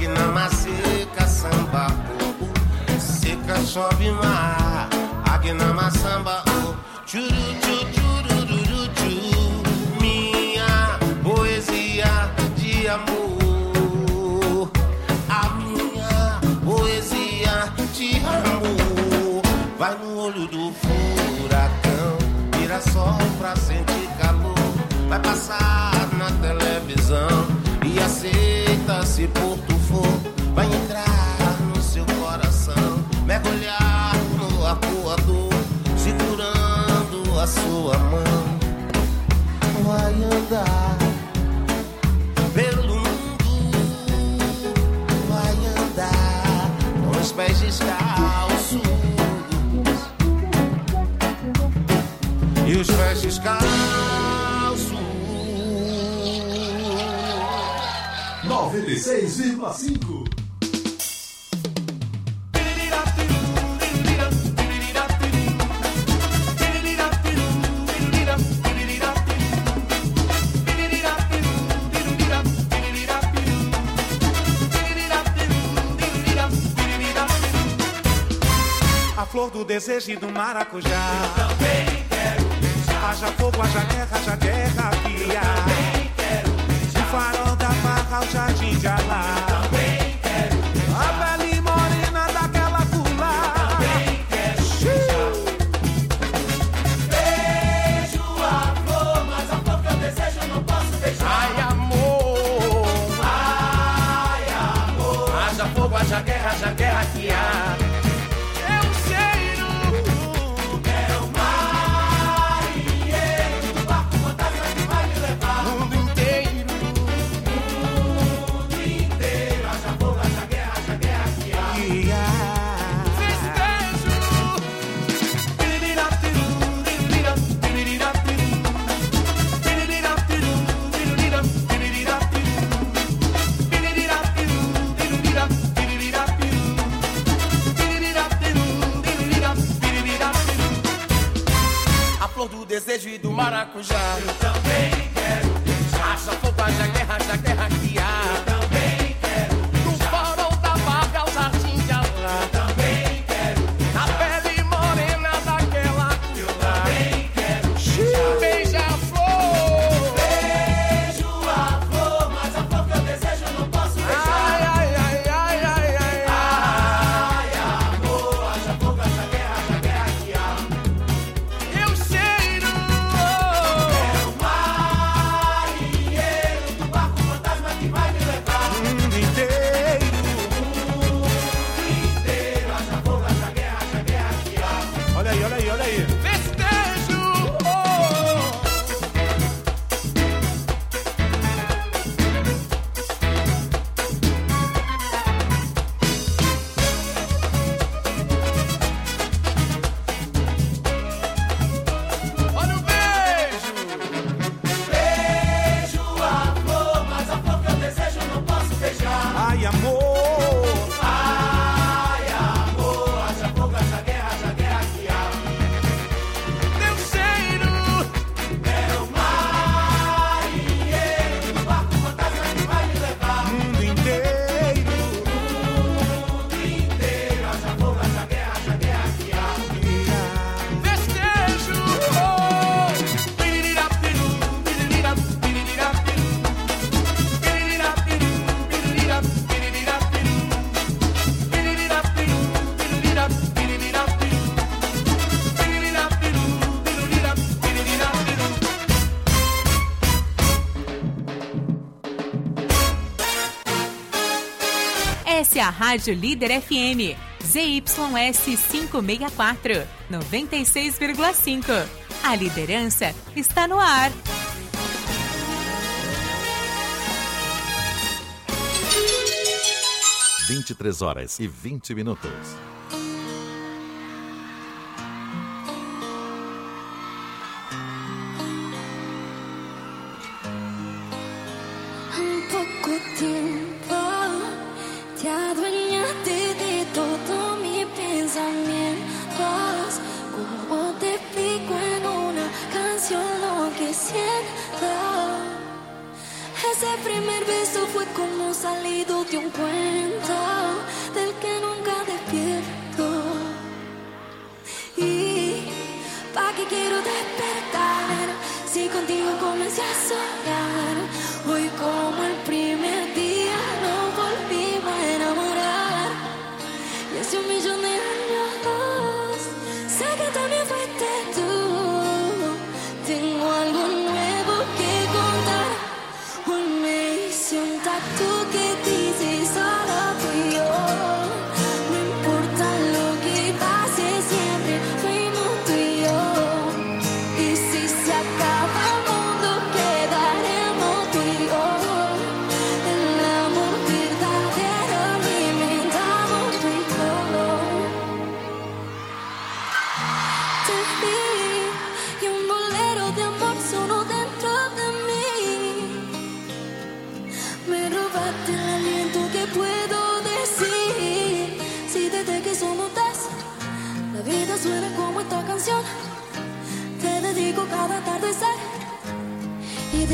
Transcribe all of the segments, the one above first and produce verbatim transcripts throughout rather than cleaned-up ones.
Agnama seca, samba, oh, oh. Seca, chove mar. Agnama samba, oh. Churu, churu, churu, churu. Minha poesia de amor. A minha poesia de amor. Vai no olho do furacão, vira sol pra sentir calor. Vai passar na televisão e aceita se por tu for. Vai entrar no seu coração, mergulhar no arcoador, segurando a sua mão. Vai andar pelo mundo, vai andar com os pés descalços e os pés descalços. noventa e seis vírgula cinco. A flor do desejo e do maracujá. Eu também quero beijar. Haja fogo, haja guerra, haja guerra, pia. Eu também quero beijar. Do farol da barra ao jardim de Alá. Eu também quero beijar. A pele morena daquela pula. Eu também quero beijar. Beijo a flor, mas a flor que eu desejo eu não posso beijar. Ai, amor, ai, amor. haja fogo, haja guerra, haja guerra que há. Desejo e do maracujá. Eu também quero beijar. Haja fogo, haja guerra, haja guerra que há. Eu também quero Do beijar. farol da barra ao jardim de Alá. Eu também quero A beijar. pele morena daquela Eu cura. também quero beijar. Beija a flor. Beijo a flor, mas a flor que eu desejo eu não posso beijar. Ai, ai, ai, ai, ai, ai. Ai, amor, haja fogo, haja guerra, haja guerra que há. Eu cheiro. É o marinheiro do barco fantasma que vai me levar. O mundo inteiro. O mundo inteiro, haja fogo, haja guerra, haja guerra que há. Olha aí, olha aí, olha aí. Festejo. Olha o beijo. Beijo a flor, mas a flor que eu desejo eu não posso beijar. Ai, amor. Ai, amor, haja fogo, haja guerra, haja guerra que há. Teu cheiro. É o marinheiro do barco fantasma que vai me levar. O mundo inteiro. O mundo inteiro, haja fogo, haja guerra, haja guerra que há. Festejo. Piriripiru, piriripiru, piriripiru. Piriripiru, piriripiru, piriripiru. Piriripiru, piriripiru, piriripiru. Piriripiru, Essa é a Rádio Líder F M, Z Y S quinhentos e sessenta e quatro, noventa e seis vírgula cinco. A liderança está no ar. vinte e três horas e vinte minutos. En poco tiempo te adueñaste de todos mis pensamientos. Como te explico en una canción lo que siento. Ese primer beso fue como salido de un cuento.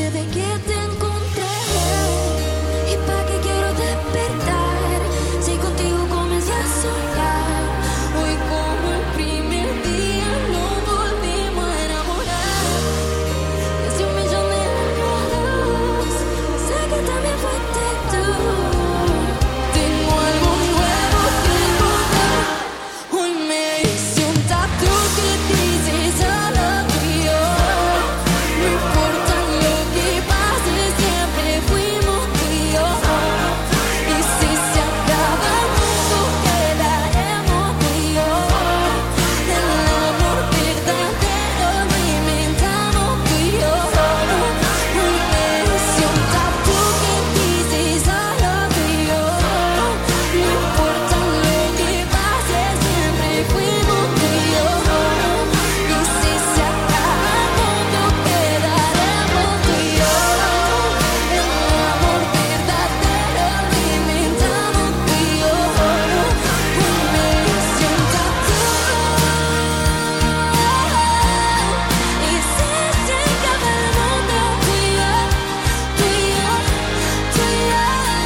sucede que te encontré. ¿Y para qué quiero despertar? Si contigo comencé a soñar. Hoy como el primer día nos volvimos a enamorar. Desde un millón de modos, sé que también fuiste tú. Tengo algo nuevo que contar. Hoy me hice un tatu que dice solo tú y yo. No importa lo que pase, siempre fuimos tú y yo. Y si se acaba el mundo, quedaremos tú y yo. El amor verdadero lo inventamos tú y yo. Hoy me hice un tatu que dice solo tú y yo. No importa lo que pase, siempre fuimos tú y yo. Y si se acaba el mundo, quedaremos tú y yo. El amor verdadero lo inventamos tú y yo. Hoy me hice un tatu. Y si se acaba el mundo, tú y yo, tú y yo, tú y yo.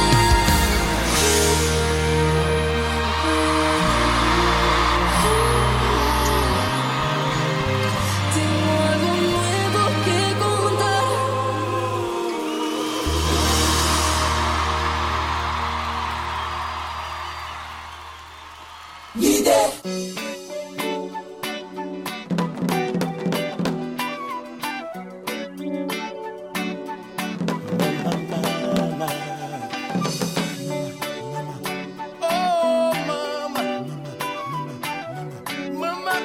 Tengo algo nuevo que contar. Oh, mama. Mama.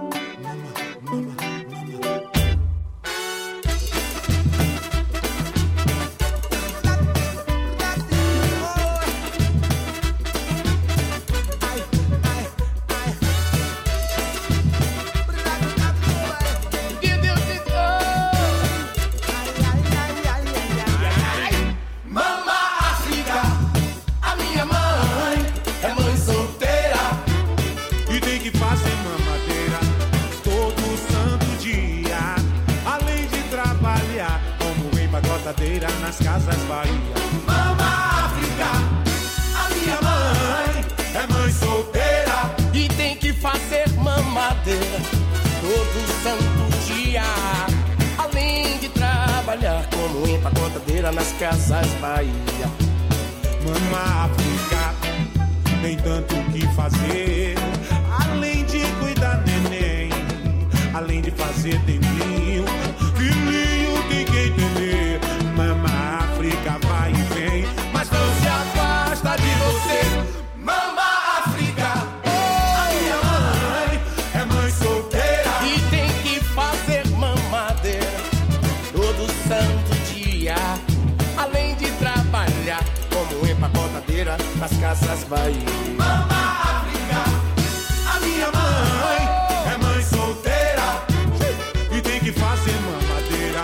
Mama África, a minha mãe é mãe solteira E tem que fazer mamadeira todo santo dia, além de trabalhar como empacotadeira nas casas Bahia. Mama África, a minha mãe é mãe solteira e tem que fazer mamadeira todo santo dia, além de trabalhar como empacotadeira nas casas Bahia. Mama África, tem tanto o que fazer, além de cuidar neném, além de fazer tempinho, filhinho tem que entender. Mama África vai e vem, mas não se afasta de você. Mama África, a minha mãe é mãe solteira e tem que fazer mamadeira todo santo dia, além de trabalhar como empacotadeira nas casas Bahia. Mama África, a minha mãe É mãe solteira e tem que fazer mamadeira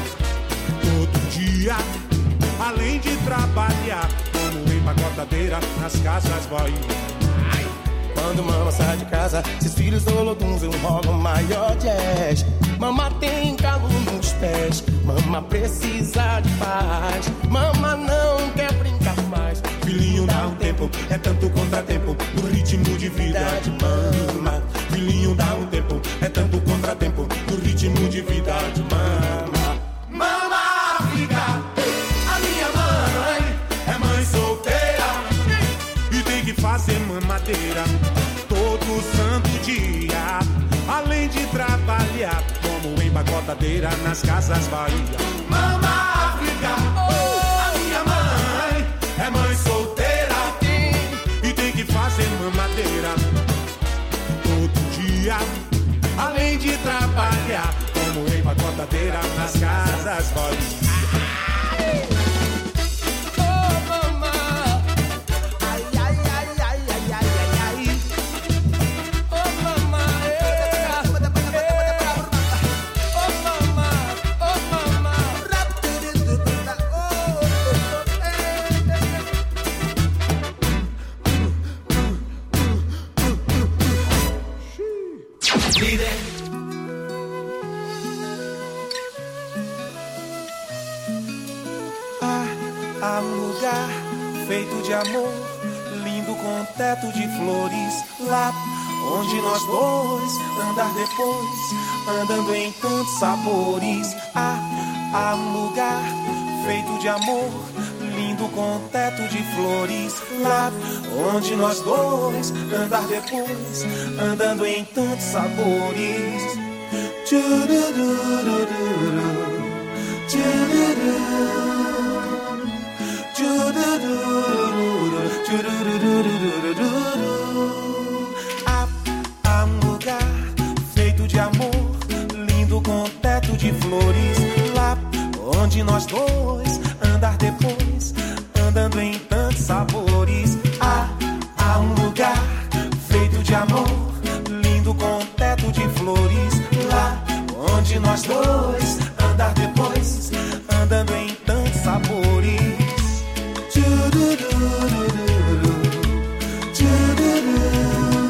todo dia, além de trabalhar como empacotadeira nas casas Bahia. Quando mama sai de casa, seus filhos hologuns enrolam maior jazz. Mama tem calo nos pés, mama precisa de paz. Mama não quer brincar mais. Filhinho dá um tempo, é tanto contratempo no ritmo de vida de mama. Filhinho dá um tempo, é tanto contratempo no ritmo de vida de mama. Mama África, a minha mãe é mãe solteira E tem que fazer mamadeira todo santo dia, além de trabalhar como empacotadeira nas casas Bahia. Mama África, a minha mãe é mãe solteira E tem que fazer mamadeira todo dia, além de trabalhar como empacotadeira nas casas Bahia. Oh, mama. Ai, ai, ai, ai, ai, ai, ai, ai. Oh, mama, é. Oh, mama, oh, mama. Líder. feito de amor, lindo com teto de flores, lá onde nós dois andar depois, andando em tantos sabores. Há, há um lugar feito de amor, lindo com teto de flores, lá onde nós dois andar depois, andando em tantos sabores. Tchururururu, tchururu, tchurururu, tchurururu. Há, há um lugar feito de amor, lindo com teto de flores, lá onde nós dois andar depois, andando em tantos sabores. Há, há um lugar feito de amor, lindo com teto de flores, lá onde nós dois andar depois, andando em tantos sabores. Tchururururu, tchururu,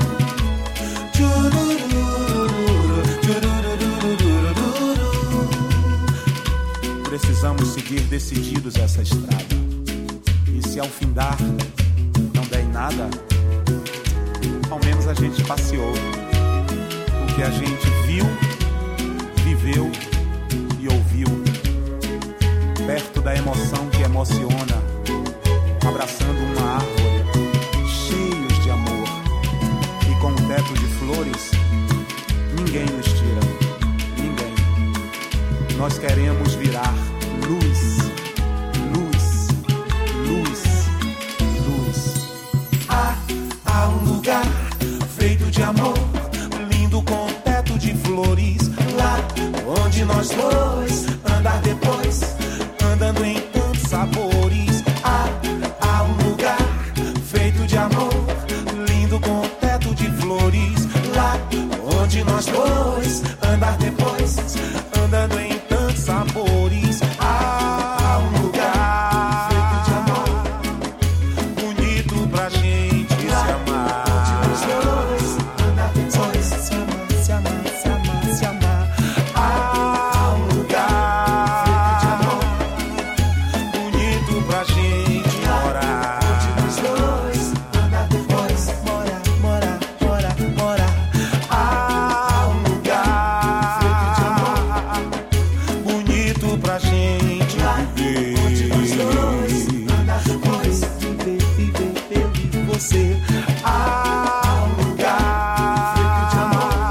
tchurururu, tchurururu. Precisamos seguir decididos essa estrada. E se ao findar não der em nada, ao menos a gente passeou. O que a gente viu, viveu e ouviu, perto da emoção que emociona, abraçando uma árvore, cheios de amor, e com um teto de flores, ninguém nos tira, ninguém. Nós queremos virar luz, luz, luz, luz. Há, há um lugar feito de amor, lindo com teto de flores, lá onde nós dois andar depois, andando em tantos sabores. Há, há um lugar feito de amor, lindo com teto de flores, lá onde nós dois andar depois, andando em tantos sabores. Há um lugar feito de amor, bonito pra gente se amar, onde nós dois andar depois, se amar, se amar, se amar, se amar. Há um lugar feito de amor, bonito pra gente morar, onde nós dois andar depois, morar, morar, morar, morar. Há um lugar feito de amor, bonito pra gente viver, onde nós dois andar depois, viver, viver, eu e você. Há um lugar feito de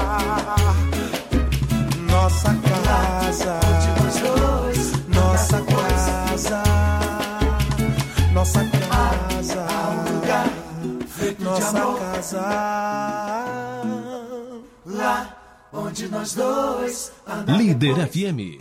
amor, nossa casa, onde nós dois, nossa casa, nossa casa, nossa casa, lá onde nós dois andar Líder depois. F M.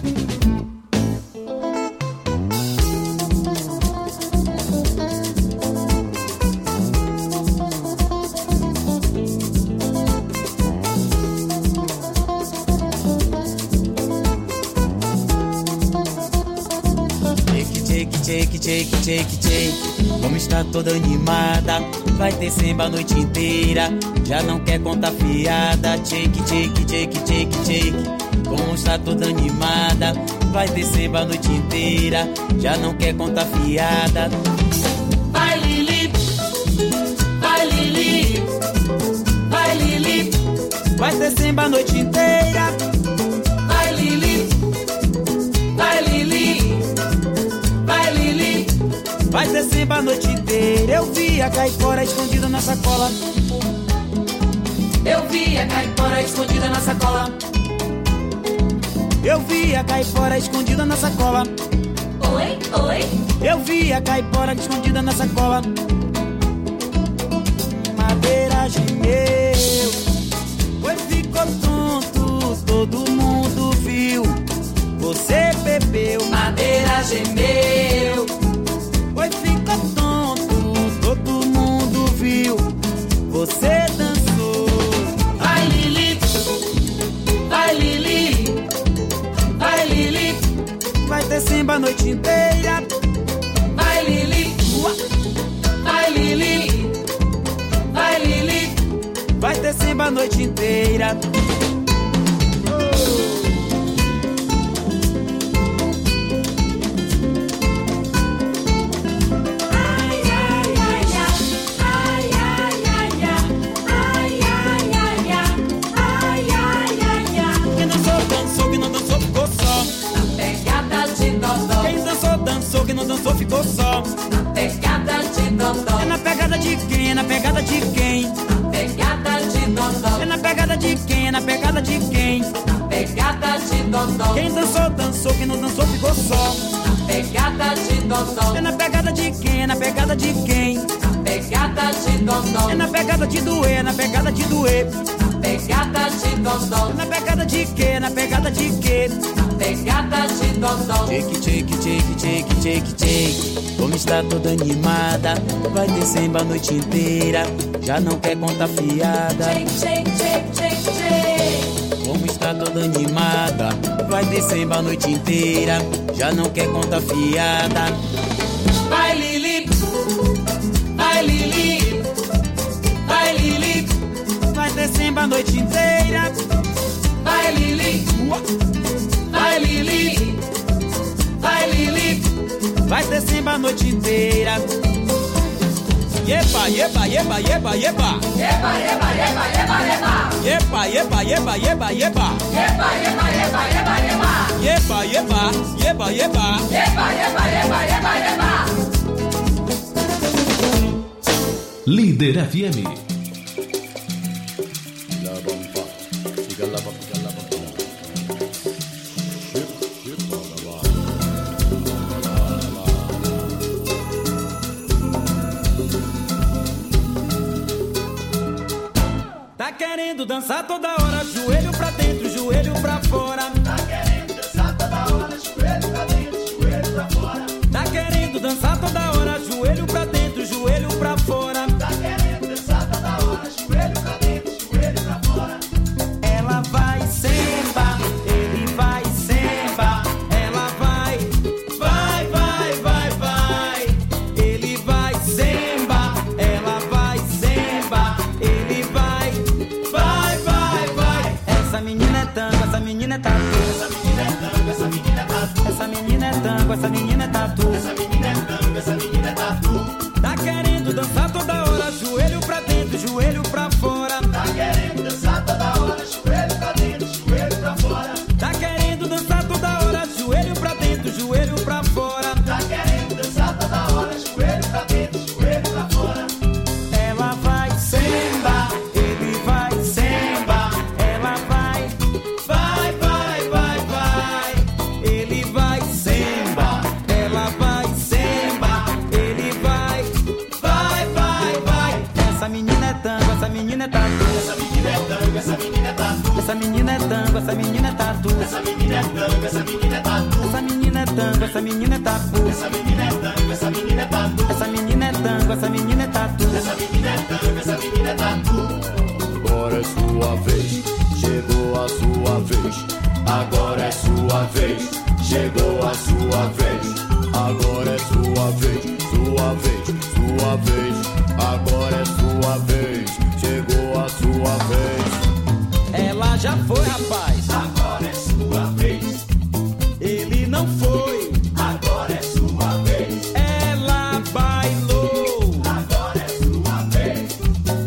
Shake, shake, shake, shake, shake. Como está toda animada, vai ter samba a noite inteira. Já não quer contar fiada. Shake, shake, shake, shake, shake. Como está toda animada, vai ter samba a noite inteira. Já não quer contar fiada. Vai Lili, vai Lili, vai Lili. Vai ter samba a noite inteira. Vai Lili, vai Lili, vai Lili. Vai ter samba a noite inteira. Eu vi a caipora escondida na sacola. Eu vi a caipora escondida na sacola. Eu vi a caipora escondida na sacola. Oi, oi. Eu vi a caipora escondida na sacola. Madeira gemeu, pois ficou tonto, todo mundo viu. Você bebeu, madeira gemeu, pois ficou tonto, todo mundo viu. Você dançou. Vai Lili, vai Lili, vai Lili. Vai ter samba a noite inteira. Vai Lili, vai Lili, vai Lili. Vai ter samba a noite inteira. Quem dançou, dançou, quem não dançou ficou só. Na pegada de dodó. É na pegada de quem? É na pegada de quem? Na pegada de dodó. É na pegada de doer, é na pegada de doer. Na pegada de dodó. É na pegada de quê? É na pegada de quê? Na pegada de dodó. Shake, shake, shake, shake, shake, shake. Como está toda animada, vai ter samba a noite inteira. Já não quer contar fiada. Shake, shake, shake, shake, shake. Como está toda animada, vai ter samba a noite inteira. Já não quer contar fiada. Vai Lili, vai Lili, vai Lili, vai ter samba a noite inteira. Vai Lili, vai Lili, vai Lili, vai ter samba a noite inteira. Yepa, yepa, yepa, yepa, yepa. Yepa, yepa, yepa, yepa, yepa. Yepa, yepa, yepa, yepa, yepa. Yepa, yepa, yepa, yepa, yepa. Yepa, yepa, yepa, yepa. Yepa, yepa, yepa, yepa, yepa. Líder F M. Tá querendo dançar toda hora, joelho pra dentro, joelho pra fora. Tá querendo dançar toda hora, joelho pra dentro, joelho pra fora. Tá querendo dançar toda hora, joelho pra dentro, joelho pra fora. Tá querendo dançar toda hora, joelho pra dentro, joelho pra fora. Ela vai semba, ele vai semba. Ela vai, vai, vai, vai, vai. Ele vai semba, ela vai semba. Ele vai, vai, vai, vai. Essa menina é tango, essa menina é tatu. Essa menina é tango, essa menina é tatu. Essa menina é tango, essa menina é tatu. Essa menina é tango, essa menina é tatu. Tá querendo dançar toda hora, joelho pra dentro, joelho pra fora. Tá querendo dançar toda hora, joelho pra dentro, joelho pra fora. Tá querendo dançar toda hora, joelho pra dentro, joelho pra fora. Tá querendo dançar toda hora, joelho pra dentro, joelho pra fora. Ela vai semba, ele vai semba. Ela vai, vai, vai, vai, vai. Ele vai semba, ela vai semba. Ele vai, vai, vai, vai. Essa menina é tango, essa menina é tatu. Essa menina é tango, essa menina é tatu. Essa menina é tango, essa menina é tatu. Essa menina é tango, essa menina é tatu. Essa menina é tango, essa menina é tatu. Essa menina é tango, essa menina é tatu. Essa menina é tango, essa menina é tatu. Essa menina é tango, essa menina é tatu. Agora é sua vez, chegou a sua vez. Agora é sua vez, chegou a sua vez. Agora é sua vez, sua vez, sua vez. Agora é sua vez, chegou a sua vez. Ela já foi, rapaz. Agora é sua vez. Ele não foi. Agora é sua vez. Ela bailou. Agora é sua vez.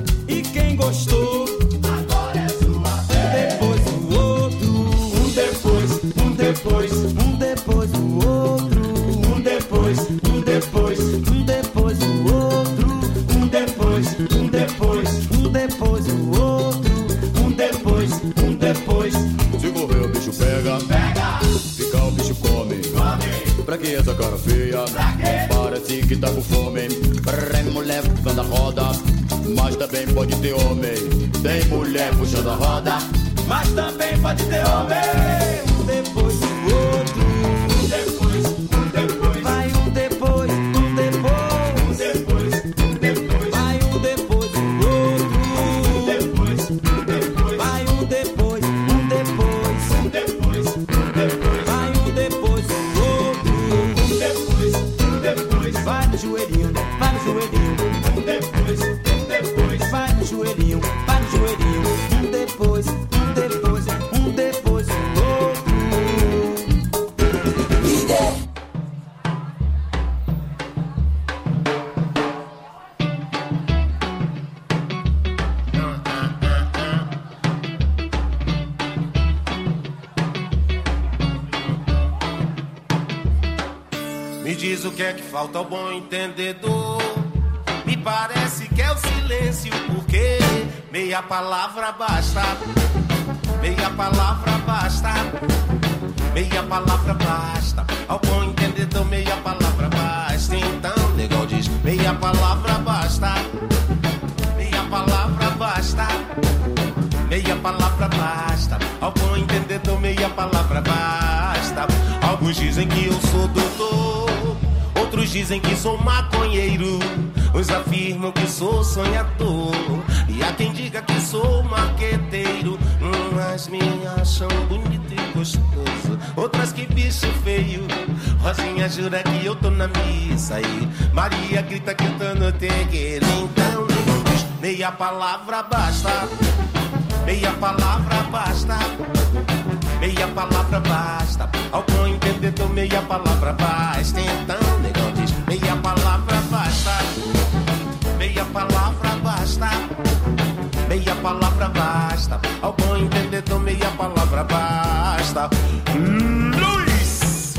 E quem gostou? Agora é sua vez. Depois o outro. Um depois, um depois, Um depois o outro. um depois, um depois, Um depois o outro. um depois, um depois, Um depois o outro. um depois, um depois. Se correr o bicho pega. Pega, Ficar o bicho come. come, Pra que essa cara feia? Pra quê? Parece que tá com fome. Pré mulher puxando a roda. Mas também pode ter homem. Tem mulher puxando a roda. mas também pode ter homem. Um depois o outro. Um depois, um depois, Vai um depois, um depois. um depois, um depois, Vai um depois o outro. um depois, um depois, Vai um depois, um depois. um depois, um depois, Vai um depois o outro. um depois, um depois, Vai no joelhinho, vai no joelhinho. um depois, um depois. Vai no joelhinho, vai no joelhinho. Um depois, um depois, um depois o outro. Me diz o que é que falta ao bom entendedor. Me parece que é o silêncio, porque meia palavra basta. Meia palavra basta. meia palavra basta. Ao bom entendedor, meia palavra basta. Então, negão diz, meia palavra basta. Meia palavra basta. Meia palavra basta. Ao bom entendedor, meia palavra basta. Alguns dizem que eu sou doutor, outros dizem que sou maconheiro. Uns afirmam que sou sonhador, e há quem diga que sou marqueteiro. Umas me acham bonito e gostoso, outras que bicho feio. Rosinha jura que eu tô na missa e Maria grita que eu tô no terreiro. Então não diz, meia palavra basta. Meia palavra basta. Meia palavra basta. Ao bom entendedor, meia palavra basta. Então, negão diz, meia palavra basta. Meia palavra basta. Meia palavra basta. Ao bom entendedor, meia palavra basta. Luiz!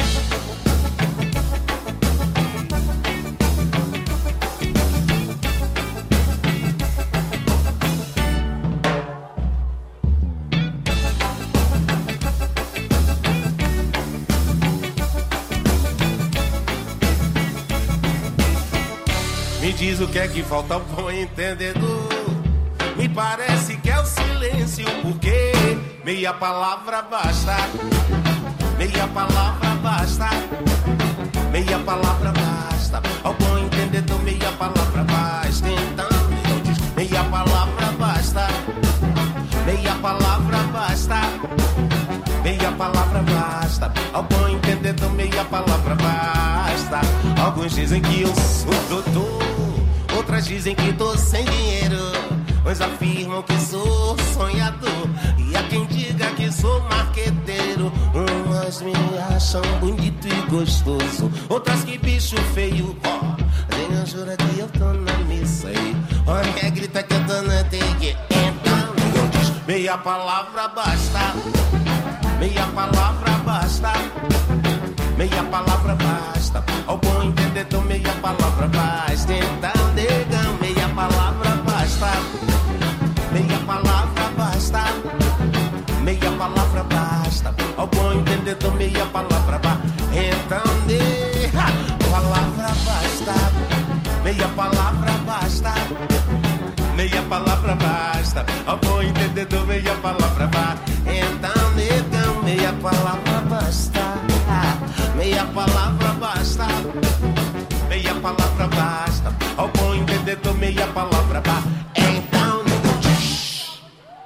Me diz o que é que falta ao bom entendedor. Me parece que é o silêncio, porque meia palavra basta. Meia palavra basta. Meia palavra basta. Ao bom entendedor, meia palavra basta. Então, eu diz, meia palavra basta. Meia palavra basta. Meia palavra basta. Ao bom entendedor, meia palavra basta. Alguns dizem que eu sou doutor, outras dizem que tô sem dinheiro. Uns afirmam que sou sonhador, e há quem diga que sou marqueteiro. Umas me acham bonito e gostoso, outras que bicho feio. Ó, oh, jura que eu tô na missa e olha, grita que eu tô na terreiro. Então, eu diz, meia palavra basta. Meia palavra basta. Meia palavra basta. Ao bom entendedor, meia palavra basta. Então, negão, meia palavra basta. Meia palavra basta. Meia palavra basta. Ao bom entendedor, meia palavra basta. Então, meia palavra basta. Meia palavra basta. Meia palavra basta. Ao bom entendedor, meia palavra basta. Então, negão, meia palavra basta. Meia palavra basta. Meia palavra basta. Ao bom entendedor, meia palavra basta. Então, negão diz.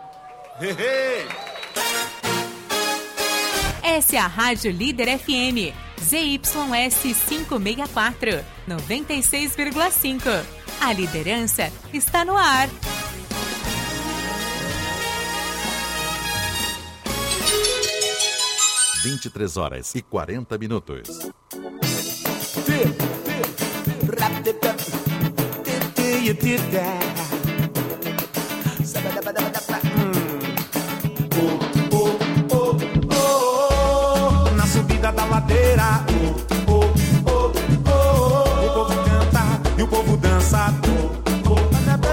Essa é a Rádio Líder F M, Z Y S quinhentos e sessenta e quatro, noventa e seis vírgula cinco. A liderança está no ar. vinte e três horas e quarenta minutos. Na subida da ladeira, oh, oh, oh, oh, oh. O povo canta e o povo dança. Oh, oh,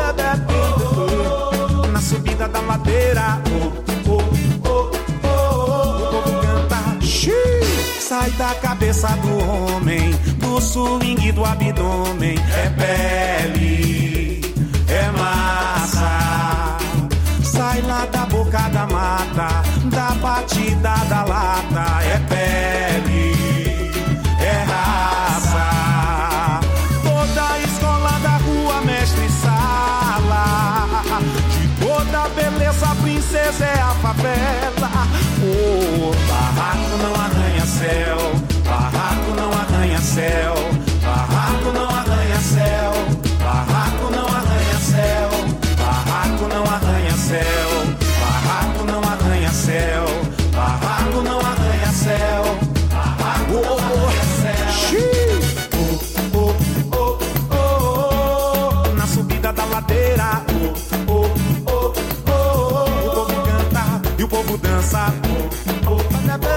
oh. Na subida da ladeira, oh, oh, oh, oh. O povo canta. Xiii. Sai da cabeça do homem, do swing do abdômen. É pele, é massa. Sai lá da boca da mata, da batida da lata. É pele, é raça. Toda a escola da rua, mestre sala. De toda beleza, princesa é a favela. Oh, barraco não arranha céu, barraco não arranha céu, barraco não arranha céu, barraco não arranha céu, barraco não arranha céu, barraco não arranha céu, barraco não arranha céu, barraco não arranha céu. Oh, oh, oh, oh, oh. Na subida da ladeira, oh, oh, oh, oh, oh. O povo canta e o povo dança. Oh, oh,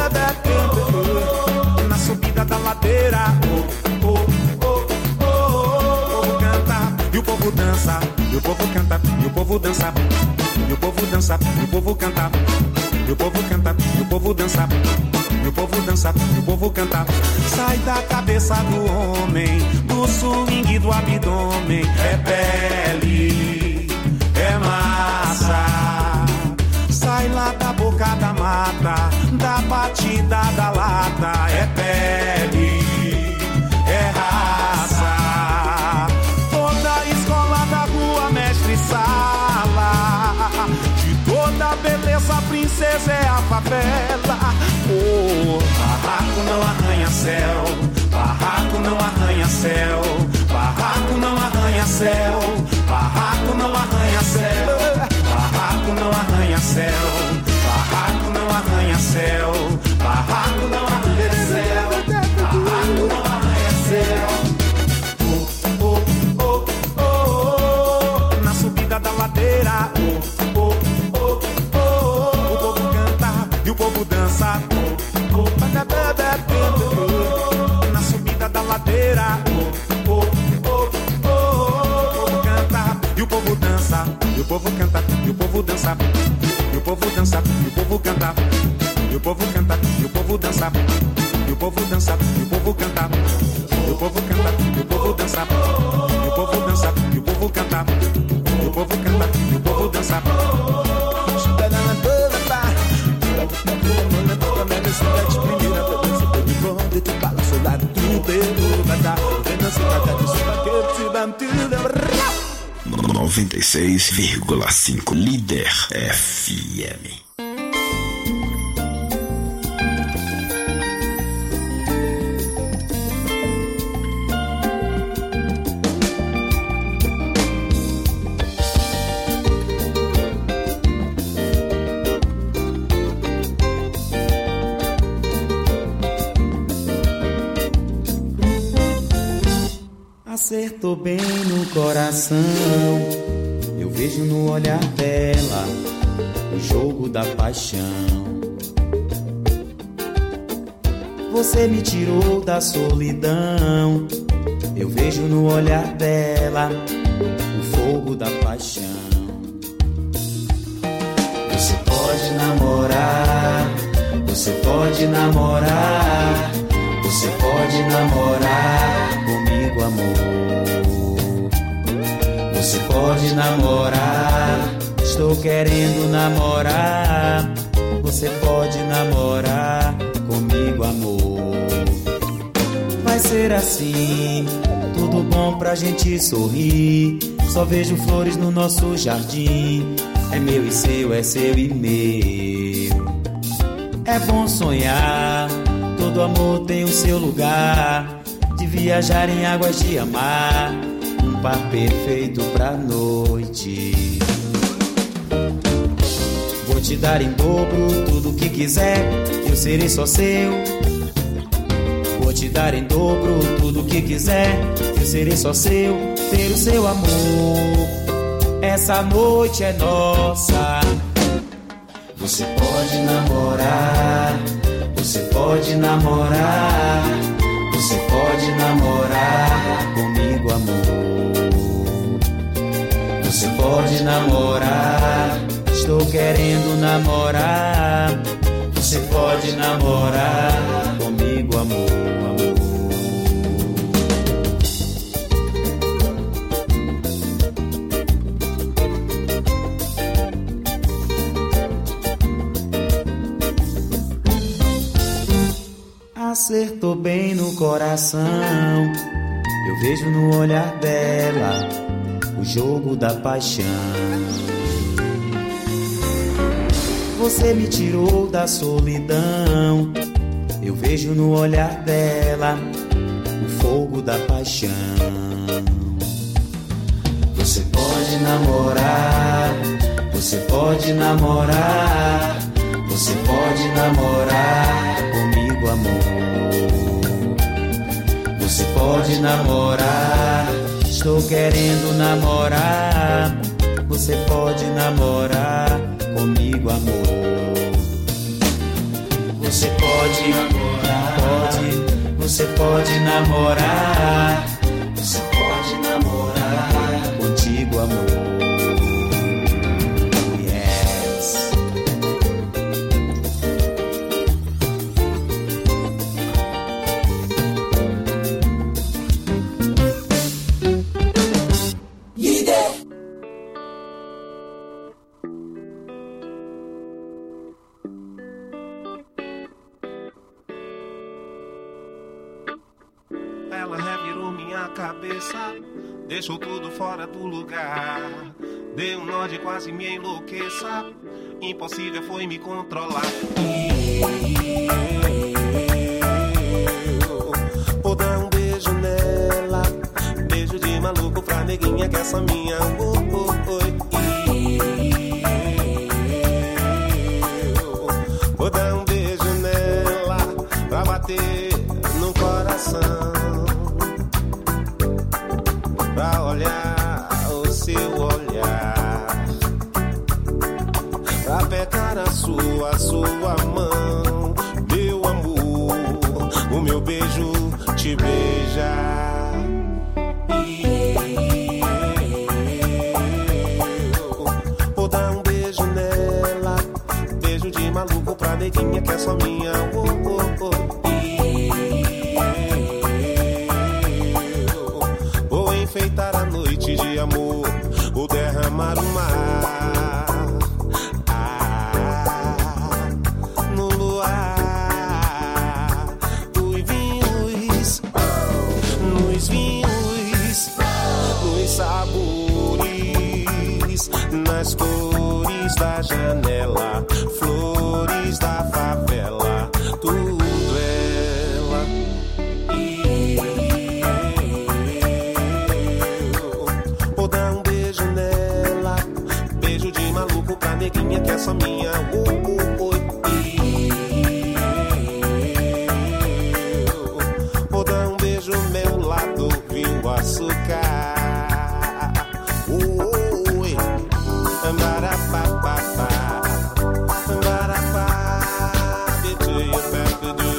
na subida da ladeira, oh, oh, oh, oh, oh. O povo canta e o povo dança. E o povo canta, e o povo dança. E o povo dança, e o povo canta. e o povo canta, e o povo dança, e o povo dança, e o povo canta. Sai da cabeça do homem, do swing do abdômen. É pele, é massa. Sai lá da boca da mata, da batida da lata. É pele, é raça. Toda a escola da rua, mestre sala. De toda beleza, princesa é a favela. Oh, barraco não arranha céu, barraco não arranha céu, barraco não arranha céu, barraco não arranha céu, barraco não arranha céu, barraco não arranha céu, barraco não arranha céu, barraco não arranha céu. Oh, oh, oh, oh, oh, na subida da ladeira. Oh, oh, oh, oh, oh, o povo canta e o povo dança. Na subida da ladeira, oh, oh, oh, oh, oh, o povo canta e o povo dança, e o povo canta, e o povo dança, e o povo dança, e o povo canta, e o povo canta, e o povo dança, e o povo dança, e o povo canta, e o povo canta, e o povo dança, e o povo dança, e o povo canta, e o povo canta, e o povo dança. noventa e seis vírgula cinco Líder F M. Acertou bem no coração, eu vejo no olhar dela o jogo da paixão. Você me tirou da solidão, eu vejo no olhar dela o fogo da paixão. Você pode namorar, você pode namorar, você pode namorar comigo, amor. Você pode namorar, estou querendo namorar. Você pode namorar comigo, amor. Vai ser assim, tudo bom pra gente sorrir. Só vejo flores no nosso jardim. É meu e seu, é seu e meu. É bom sonhar, todo amor tem o seu lugar. De viajar em águas de amar, um par perfeito pra noite. Vou te dar em dobro tudo que quiser, eu serei só seu. Vou te dar em dobro tudo que quiser, eu serei só seu. Ter o seu amor, essa noite é nossa. Você pode namorar, você pode namorar, você pode namorar comigo, amor. Você pode namorar, estou querendo namorar. Você pode namorar comigo, amor, amor. Acertou bem no coração, eu vejo no olhar dela o jogo da paixão. Você me tirou da solidão, eu vejo no olhar dela o fogo da paixão. Você pode namorar, você pode namorar, você pode namorar comigo, amor. Você pode namorar, estou querendo namorar. Você pode namorar comigo, amor. Você pode namorar, pode, você pode namorar. Você pode namorar contigo, amor. Yes. cabeça, deixou tudo fora do lugar. Deu um nó de quase me enlouqueça, impossível foi me controlar. Vou dar um beijo nela, beijo de maluco pra neguinha que essa minha. Oh, oh, oh. Vou dar um beijo nela pra bater no coração, pra olhar o seu olhar, pra pegar a sua, a sua mão. Meu amor, o meu beijo te beija. Vou dar um beijo nela, beijo de maluco pra neguinha que é só minha. Oh, oh, oh. Vou enfeitar a noite de amor, vou derramar o mar ah, no luar. Os vinhos, nos vinhos, nos sabores, nas cores da janela, flores da favela, tudo ela. Vou dar um beijo nela, beijo de maluco pra neguinha que é só minha. Oh, oh, oh. Vou dar um beijo meu lado, viu açúcar. Oh, oh, oh. Barapapapá, barapá, between your back to do.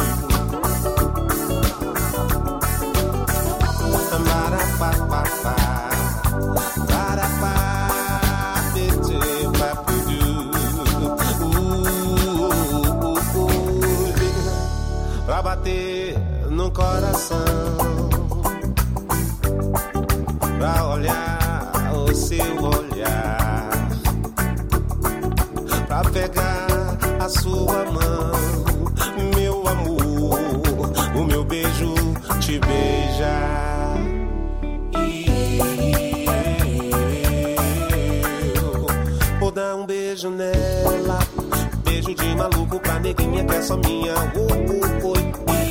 Barapapapá, barapá, between your back to do. Uh, uh, uh, pra bater no coração, pra olhar o seu olhar, pra pegar a sua mão. Meu amor, o meu beijo te beija. Vou dar um beijo nela, beijo de maluco pra neguinha que é só minha. Oh, oh, oh.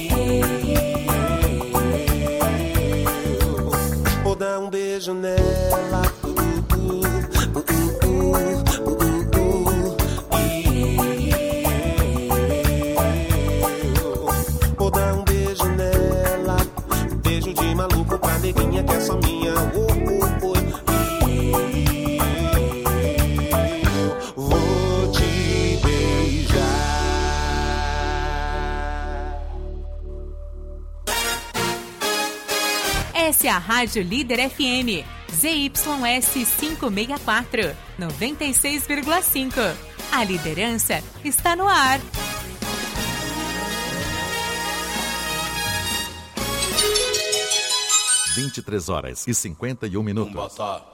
Vou dar um beijo nela, uh, uh, uh, uh, uh, uh, uh. Vou dar um beijo nela, beijo de maluco pra neguinha que é só minha. Oh, oh, oh. Vou te beijar. Essa é a Rádio Líder F M, Z Y S quinhentos e sessenta e quatro, noventa e seis vírgula cinco. A liderança está no ar. vinte e três horas e cinquenta e um minutos.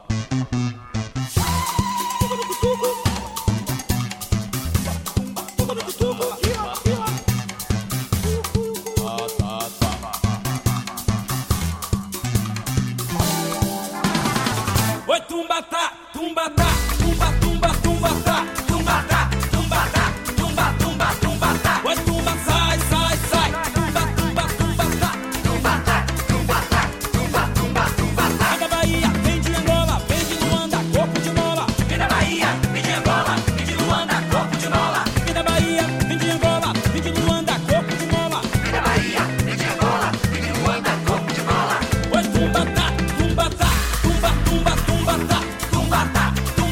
Oi, tumbatá, tumbatá, tumba, tumba, tumbatá, tumbatá, tumbatá, tumba, tumba, tumbatá. Oi, tumba, sai, sai, sai, tumba, tumba, tumbatá, tumbatá, tumbatá, tumba, tumba, tumbatá. Vem da Bahia, vem de Angola, vem de Luanda, corpo de mola. Vem da Bahia, vem de Angola, vem de Luanda, corpo de mola. Vem da Bahia, vem de Angola, vem de Luanda, corpo de mola. Vem da Bahia, vem de Angola, vem de Luanda, corpo de mola. Oi, tumbatá, tumbatá, tumba, tumba, tumbatá, tumbatá, tumba.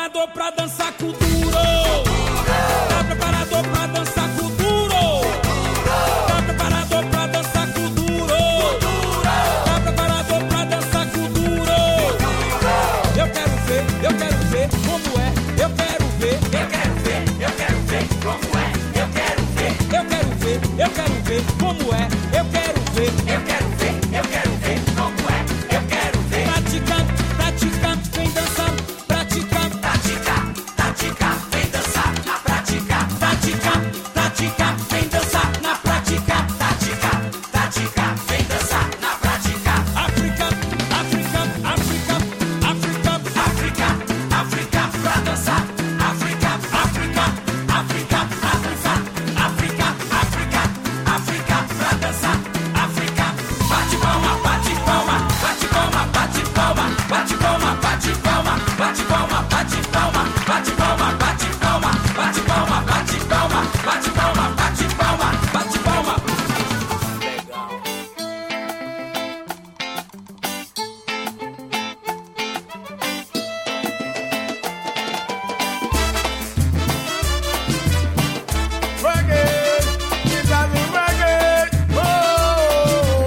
preparado pra dançar com duro? Tá preparado pra dançar com duro? Tá preparado pra dançar com duro? Tá preparado pra dançar com duro? Eu quero ver, eu quero ver como é. Eu quero ver, eu quero ver, eu quero ver como é. Eu quero ver, eu quero ver, eu quero ver como é. Eu quero ver, eu quero ver, eu quero ver como é. Eu quero ver. Praticando, praticando, vem dançar. Praticar, praticar, praticar, vem dançar na prática. Praticar, praticar, vem dançar na prática. Praticar, praticar, vem dançar na prática. África, África, África, África, África, África, pra dançar. África, África, África, África, África, África, África, pra dançar. África, bate palma, bate palma, bate palma, bate palma, bate palma, bate palma, bate palma, bate palma, bate palma, bate palma, bate palma, bate palma, bate palma, bate palma, bate palma. Reggae, you got me reggae. Oh,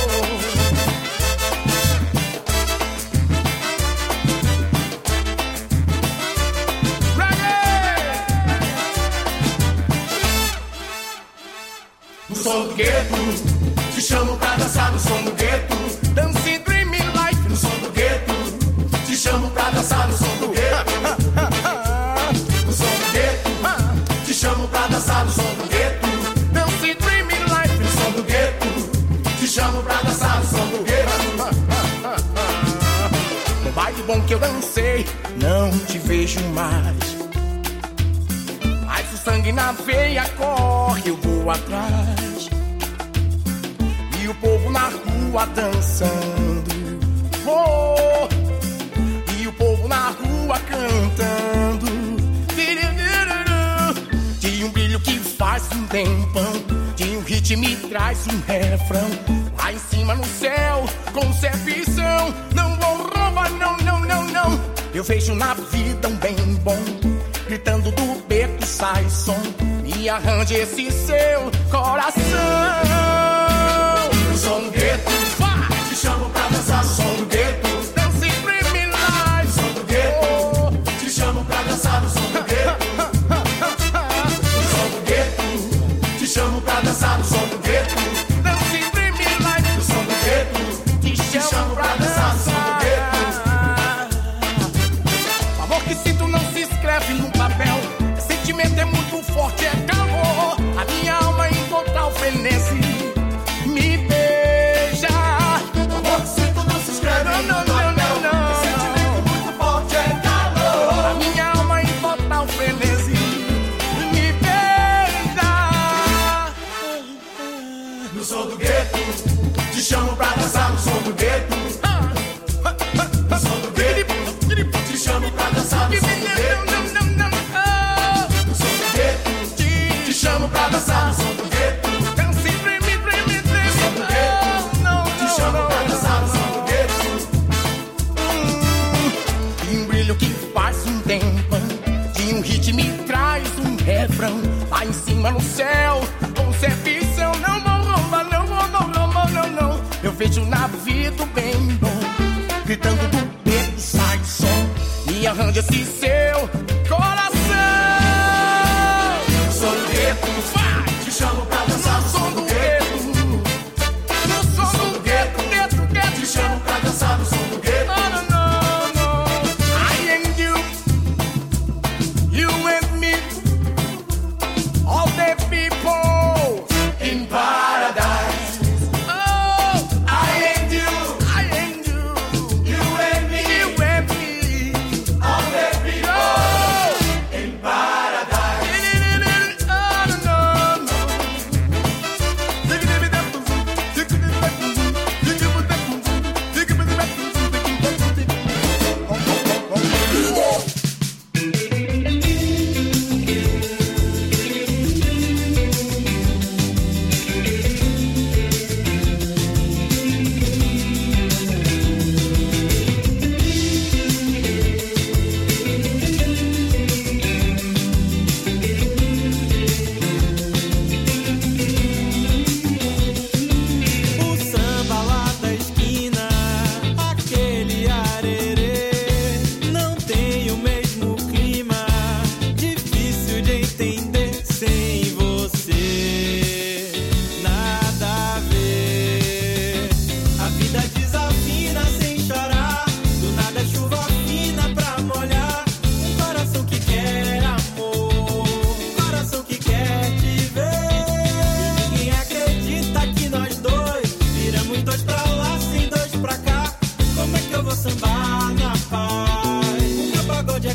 No som do gueto, te chamo pra dançar no som do gueto. Dancing dreamy life no som do gueto, te chamo pra dançar no som do gueto. No som do gueto, te chamo pra dançar no som do gueto. Dancing dreamy life no som do gueto, te chamo pra dançar no som do gueto. No baile bom que eu dancei, não te vejo mais. Mas o sangue na veia corre, eu vou atrás. E o povo na rua dançando, oh, e o povo na rua cantando. De um brilho que faz um tempão, de um hit me traz um refrão. Lá em cima no céu, concepção, não vou roubar, não, não, não, não. Eu vejo na vida um bem bom, gritando do beco sai som. Me arranje esse seu coração. No som do gueto, te chamo pra dançar no som do gueto. Dancing dreamy life. No som do gueto, te chamo pra dançar no som do gueto. No som do gueto, te chamo pra dançar no som do gueto. Dancing dreamy life. No som do gueto, te chamo pra dançar no som do gueto. O amor que sinto não se escreve num papel. Esse sentimento é muito forte, é calor. A minha alma em total frenesi me beija. O amor que sinto não se escreve Não, num não, papel. não, não, não. Esse sentimento muito forte é calor. A minha alma em total frenesi me beija. No som do gueto, te chamo pra dançar no som do gueto. No som do gueto, te chamo pra dançar no som do gueto. No som do gueto, te chamo pra dançar no som do gueto. Dancing dreamy, dreamy, dreamy. No som do gueto, te chamo pra dançar no som do gueto. E um brilho que faz um tempão, de um hit me traz um refrão. Lá em cima no céu, concepção, não vou roubar, não vou, não, não, não, não, não. Eu vejo na vida o bem bom, gritando do beco sai som. Me arranja esse seu coração. No som do gueto, te chamo pra dançar no som do gueto. No som do gueto, gueto, gueto, te chamo pra dançar no som do gueto. no, no, no. I and you, you and me, all the people In paradise, Oh, I and you, I and you, you and me, you and me, all the people.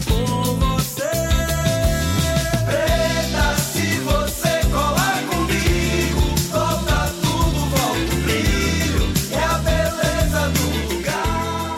com você. Preta, se você colar comigo, volta tudo, volta o brilho, é a beleza do lugar.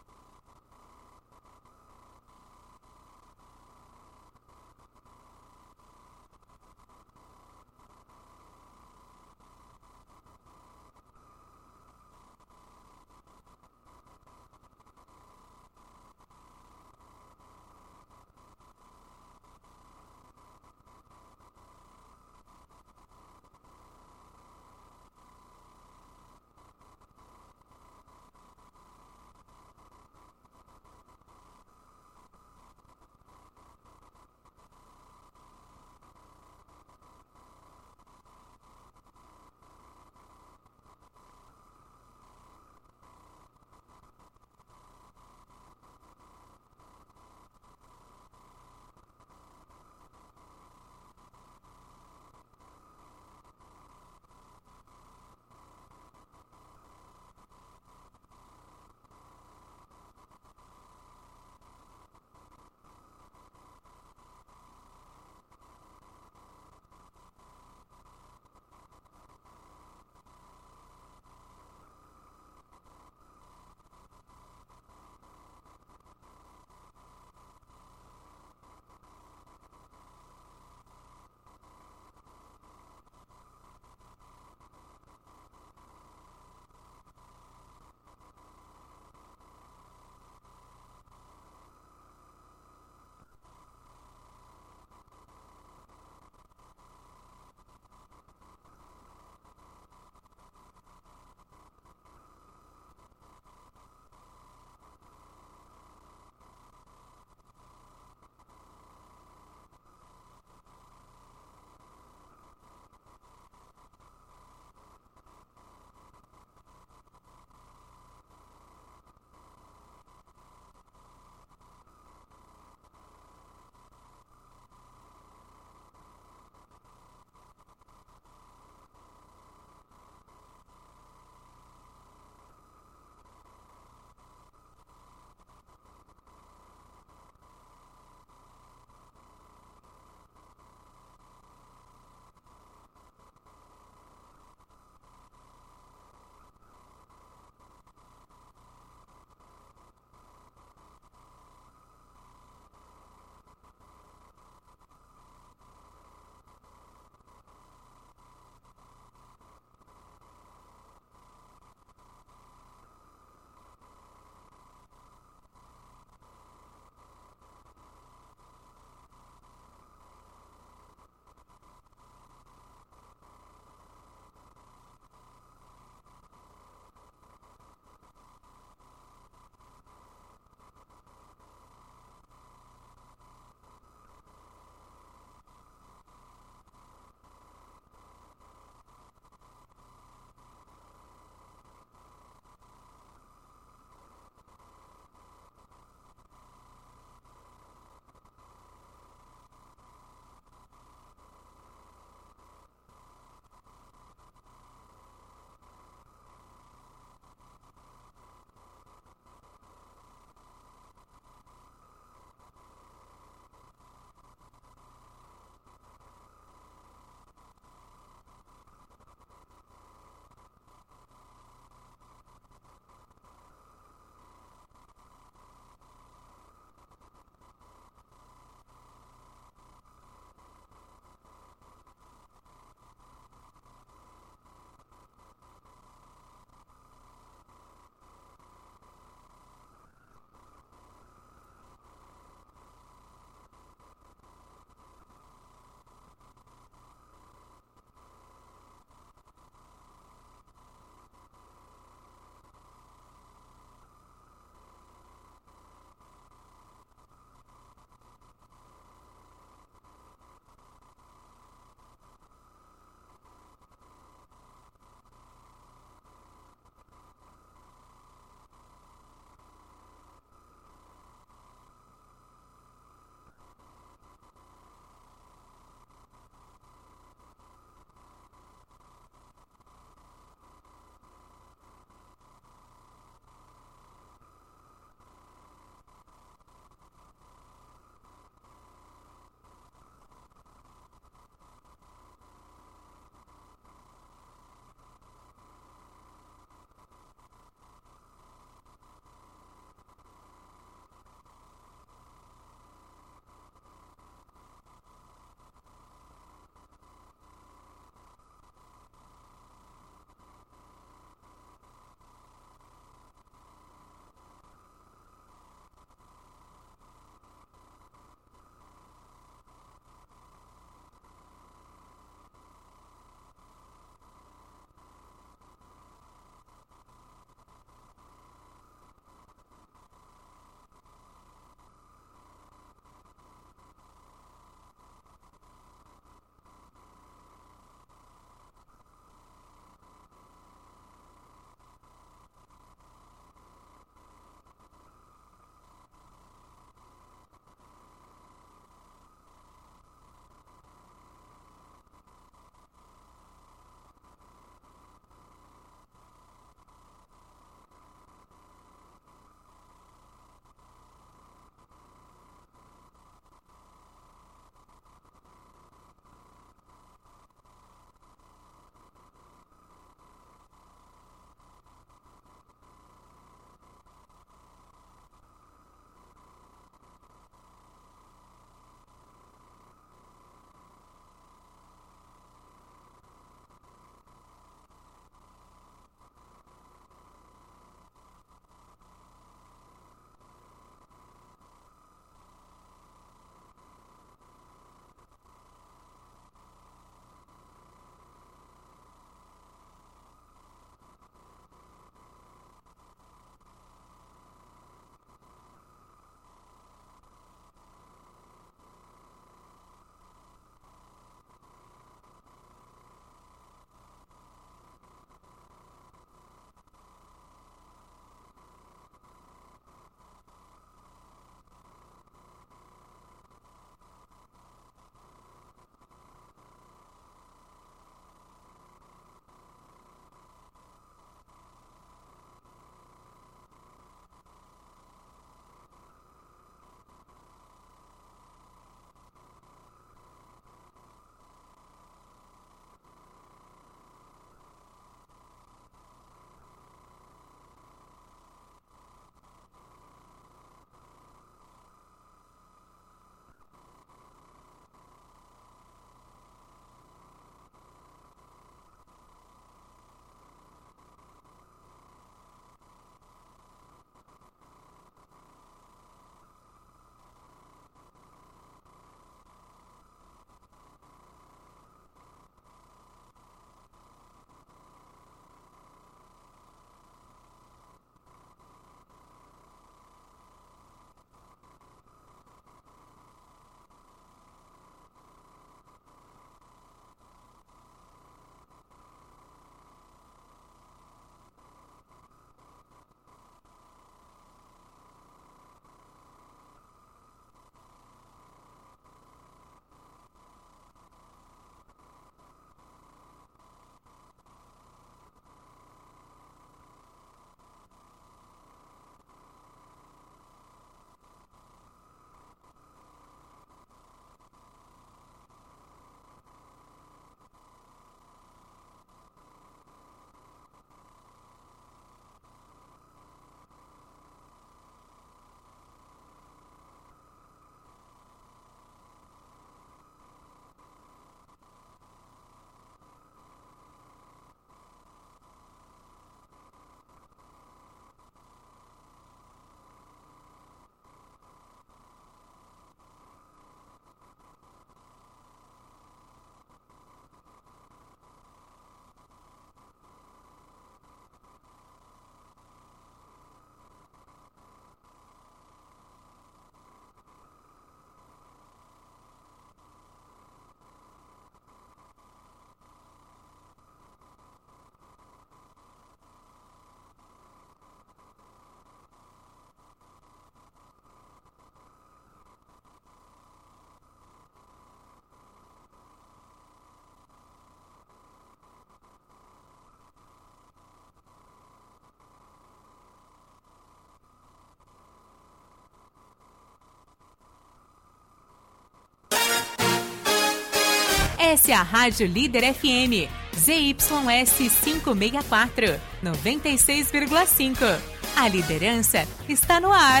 Essa é a Rádio Líder F M, Z Y S quinhentos e sessenta e quatro, noventa e seis vírgula cinco. A liderança está no ar.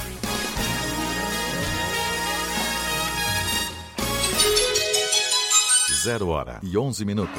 Zero hora e onze minutos.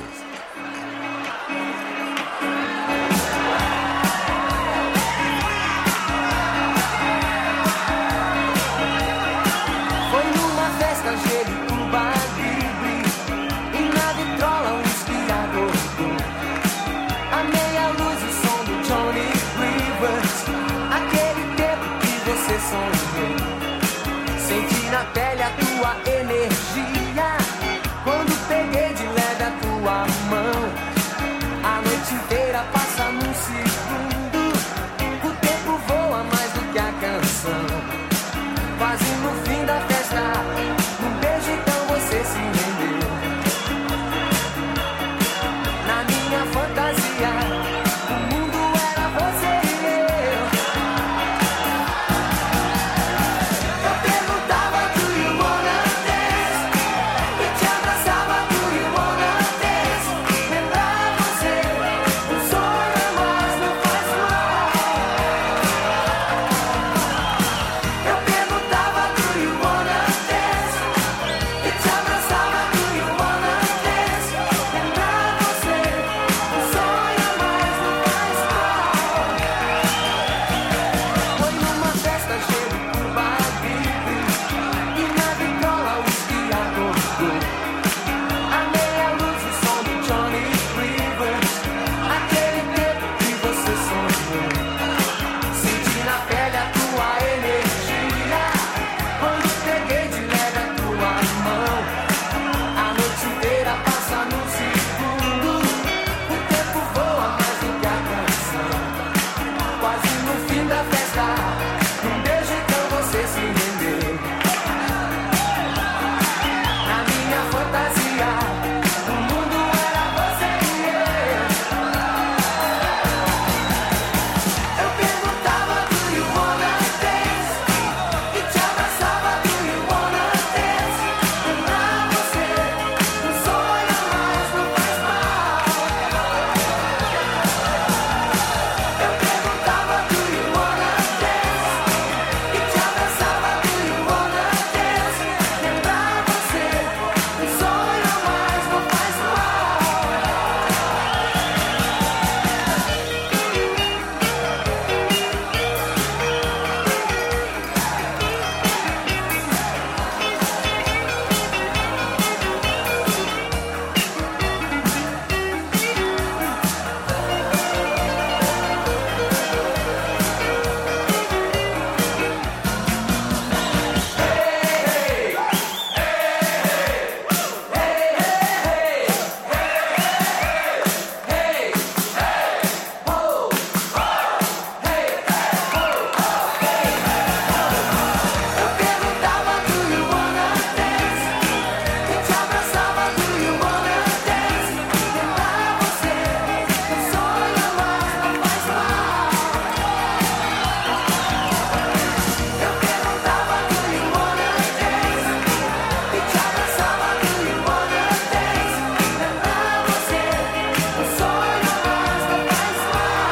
Foi numa festa Jericumba Libre e na vitrola um esquiador. A meia luz e o som do Johnny Rivers, aquele tempo que você sonhou. Senti na pele a tua energia quando peguei de leve a tua mão. A noite inteira passa num segundo, o tempo voa mais do que a canção. Quase no fim da festa, num beijo então você se rendeu. Na minha fantasia, o mundo era você e eu. Eu perguntava, do you wanna dance? E te abraçava, do you wanna dance? Lembrar você, um sonho mas não faz mal. Eu perguntava, do you wanna dance? E te abraçava, do you wanna dance? Lembrar você, um sonho mas não faz mal. Foi numa festa Jericumba Libre e na vitrola o esquiador. A meia luz e o som do Johnny Rivers, aquele tempo que você sonhou. Senti na pele a tua energia quando peguei de leve a tua mão. A noite inteira passa num segundo, o tempo voa mais do que a canção. Quase no fim da festa, num beijo então você se rendeu. Na minha fantasia, o mundo era você e eu. Eu perguntava, do you wanna dance? E te abraçava, do you wanna dance? Lembrar você, um sonho mas não faz mal. Eu perguntava, do you wanna dance? E te abraçava, do you wanna dance? Lembrar você, um sonho mas não faz mal. Eu perguntava, do you wanna dance? E te abraçava, do you wanna dance? Lembrar você, um sonho mas não faz mal. Eu perguntava, do you wanna dance? E te abraçava, do you wanna dance? Lembrar você, um sonho mas não faz mal.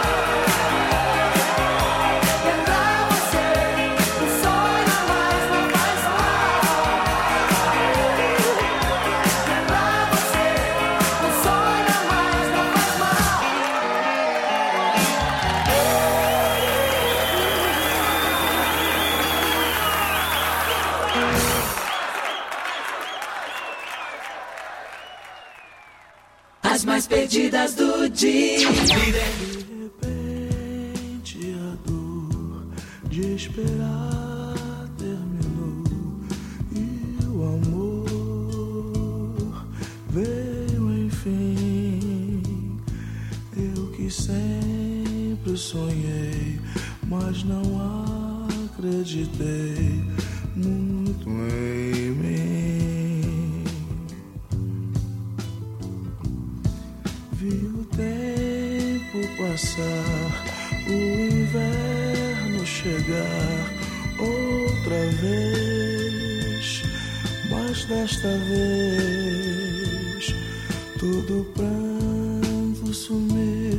Lembrar você, um sonho mas não faz mal. Lembrar você, um sonho mas não faz mal. As mais perdidas do dia. De repente a dor de esperar terminou e o amor veio enfim. Eu que sempre sonhei, mas não acreditei muito em mim. Vi o tempo passar, o inverno chegar outra vez, mas desta vez todo pranto sumir.